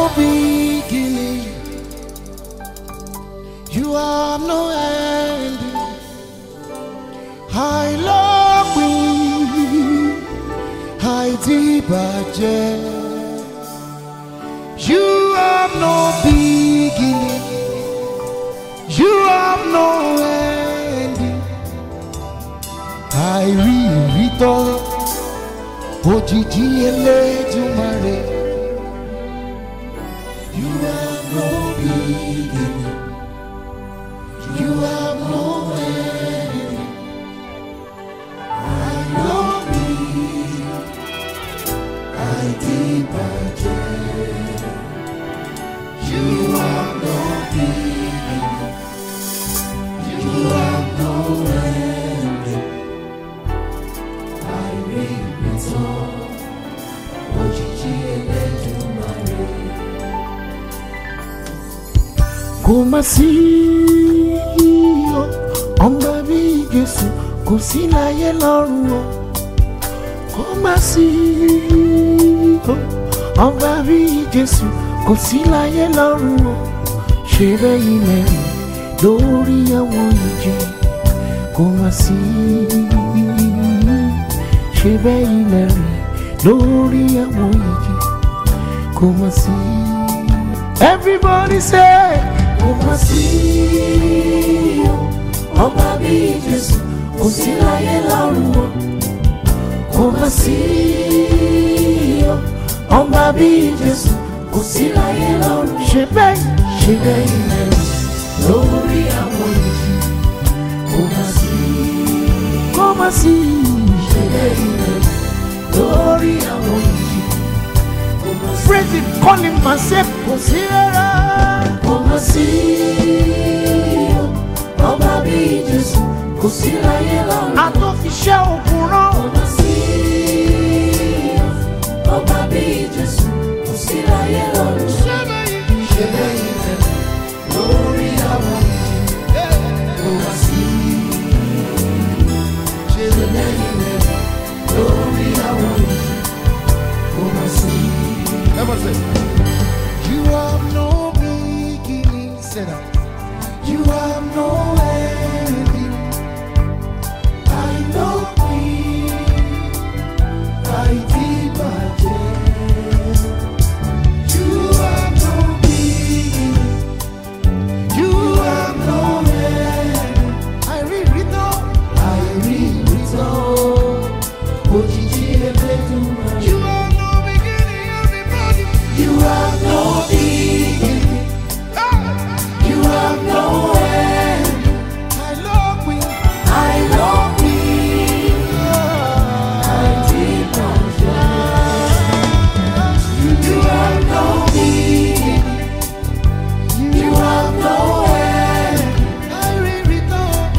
beginning. You have no end. I love you. I did. You have no beginning. You have no ending. I read all. Òjìji Elédùmarè. You have no beginning. You have no ending. I love you. I did. You have no beginning. You have no ending. I read it all. Òjìji Elédùmarè. Kò mà sí ọmọ bí Jésù, kò sí láyé lọ́run o. Kò mà sí ọmọ bí Jésù, kò sí láyé lọ́run o. Ṣé bẹ́yìn lẹ́rìn lórí àwọn ìjì? Kò mà sí. Ṣé bẹ́yìn lẹ́rìn lórí àwọn ìjì? Kò mà sí. Everybody say, kò mà sí ọba bí Jésù, kò sí láyé lọ́run o. Kò mà sí ọba bí Jésù, kò sí láyé lọ́run. Ṣé bẹ́yìn lẹ́rìn lórí àwọn ìjì? Kò mà sí. Kò mà sí. Ṣé bẹ́yìn lẹ́rìn lórí àwọn ìjì? Kò mà sí. Praise him, call him myself, kò sí rárá. Kò mà sí ọba bí Jésù, kò sí láyé lọ́run. Àtòfiṣẹ́ òkun rán. Kò mà sí ọba bí Jésù, kò sí láyé lọ́run. Ṣé bẹ́yìn lẹ́rìn lórí àwọn ìjì? Kò mà sí. Ṣé bẹ́yìn lẹ́rìn lórí àwọn ìjì? Kò mà sí. You have no beginning, said I. You have no ending. I know me. I did. You have no beginning. You have no ending. I read it all. Òjìji Elédùmarè. You have no beginning, everybody. You have no beginning. You have no end. I love you. I love you. I did not die. You have no beginning. You have no end. I read it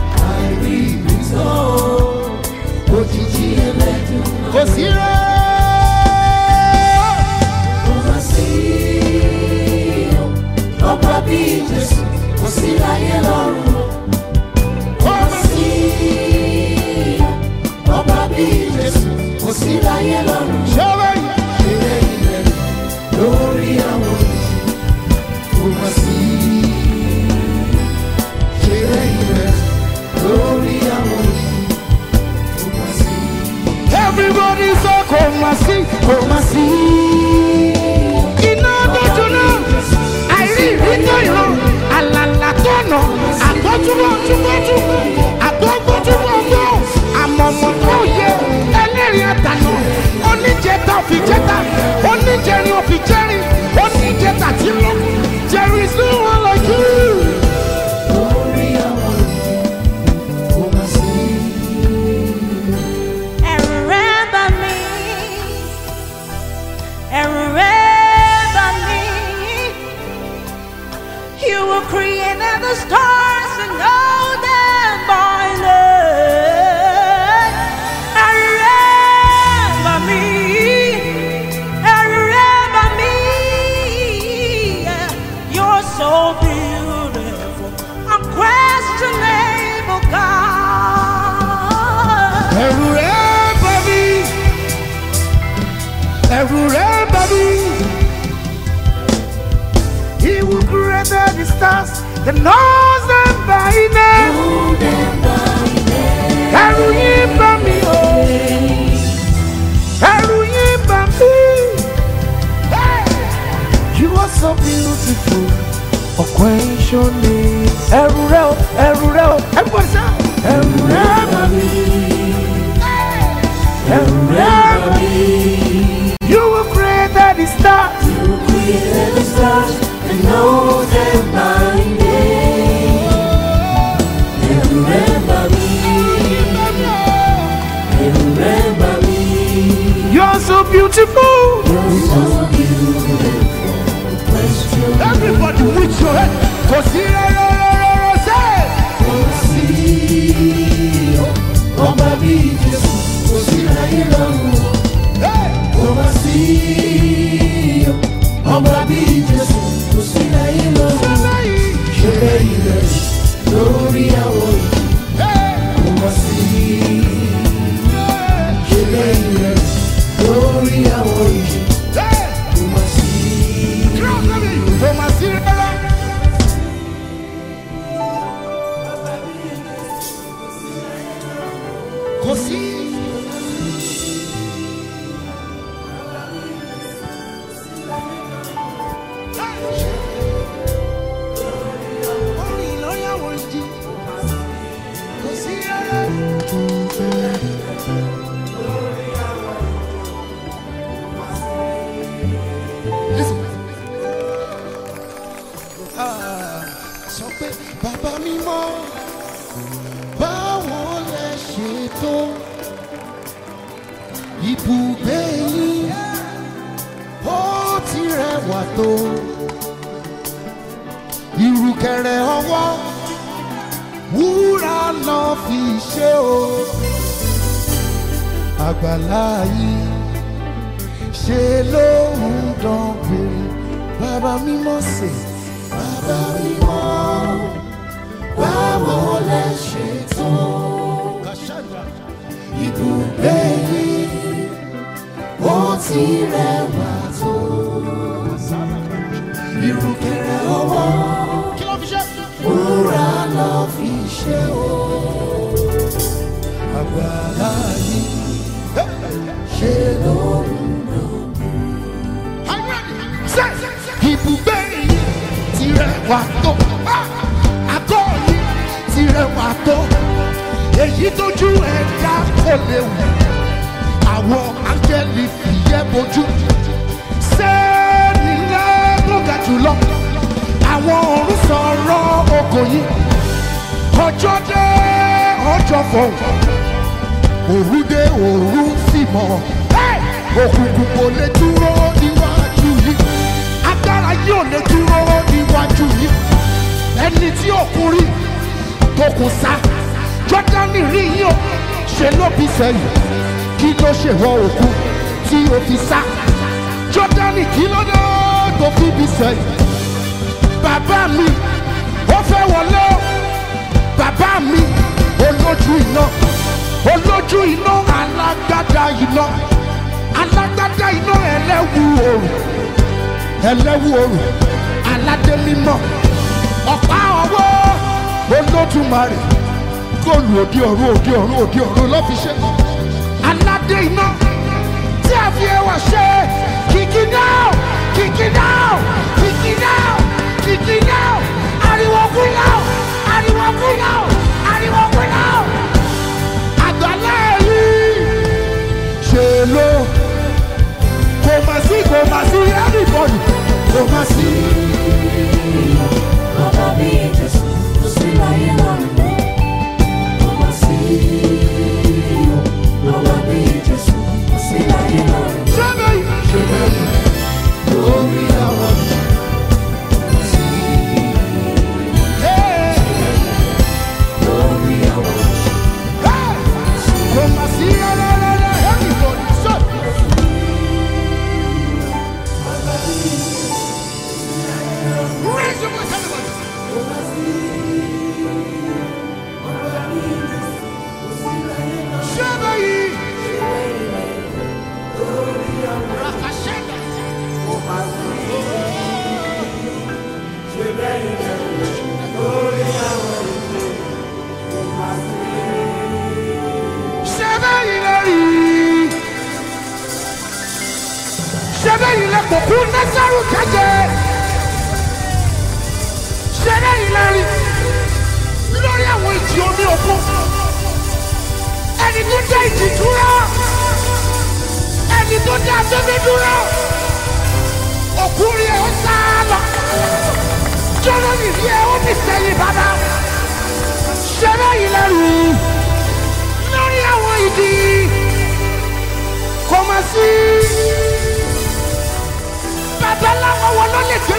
all. Òjìji Elédùmarè. Kò sí rẹ̀. Kò mà sí ọba bí Jésù, kò sí láyé lọ́run o. Kò mà sí ọba bí Jésù, kò sí láyé lọ́run. Ṣé bẹ́yìn lẹ́rìn lórí àwọn ìjì? Kò mà sí. Ṣé bẹ́yìn lẹ́rìn lórí àwọn ìjì? Kò mà sí. Everybody say kò mà sí, kò mà sí. Iná dojú náà, àìrí ìrítọ́ ìran, àlàlà tọ̀nà, àtọ́júbọ̀ túbọ̀tú, àtọ́gbọ́júbọ̀ gbọ́, àmọ̀mọ̀ tó yẹ, ẹlẹ́rìí àtànà, oní stars, the knows them by name. Eruyin bami o, Eruyin bami. You are so beautiful, Okweshoni. Erureo, Erureo, everybody say. Erureo bami, Erureo bami. You will create the stars. You will create the stars and know them by name. Remember me. Remember me. You're so beautiful. You're so beautiful. Everybody with your head. Say. Oh my Jesus. Oh my Jesus, tu sei la glory a voi, come si, glory a voi, come si, così. Bàbá mímọ́, báwo lẹ ṣe tó ibùgbé yín ó ti rẹwà tó ìrùkẹ̀rẹ̀ ọwọ́ wúrà lọ fi ṣe o àgbàlá yìí ṣe ló ń dán péré bàbá mímọ́ ṣe bàbá mímọ́. Báwo lẹ ṣe tó ibùgbé yìí ó ti rẹwà tó ìrùkẹ̀rẹ̀ ọwọ́ wúrà lọ fi ṣe o àgbàlá yìí ṣe ló ń dán. Ibùgbé yìí ti rẹwà tó. Rẹwà tó èyí tójú ẹ̀dá kò léwu àwọn áńgẹ́lì fìyẹ́ bojú sẹ́ẹ̀nì ńlá tó ga jùlọ àwọn ọ̀run sọ̀rọ̀ ògo yìí ọjọ́ dé ọjọ́ fọ̀hún òru dé òru sì mọ́ òkùnkùn kò lè dúró níwájú yìí agbára yìí ò lè dúró níwájú yìí ẹni tí òkun rí tókun sá Jọ́dánì rí yín o ṣe ló bí sẹ́yìn kí ló ṣe wọ òkun tí o fi sá Jọ́dánì kí ló dé tó fi bí sẹ́yìn bàbá mi ó fẹ́ wọlé o bàbá mi olójú iná alágbádá iná ẹlẹ́wù òrùn aládé mímọ́ ọ̀pá ọwọ́ Olódùmarè góòlù òde ọ̀run ló fi ṣe aládé iná tí a fi ẹwà ṣe kìkì náà ariwo kún náà àgbàlá yìí ṣe ló kò má sí everybody kò má sí. Bàbá mi Jésù. Glory, ìjì omi òkun. Ẹni tó dá ìjì dúró. Ẹni tó dá afẹ́fẹ́ dúró. Òkúri ẹ̀ ó sá lọ. Jọ́nà nìrí ẹ̀ ó ní sẹ́yìn bàbá. Ṣẹ́rẹ́ yìí lẹ́rù lórí àwọn ìdí. Kò mà sí. Bàbá láwọn wọn ló lè gbé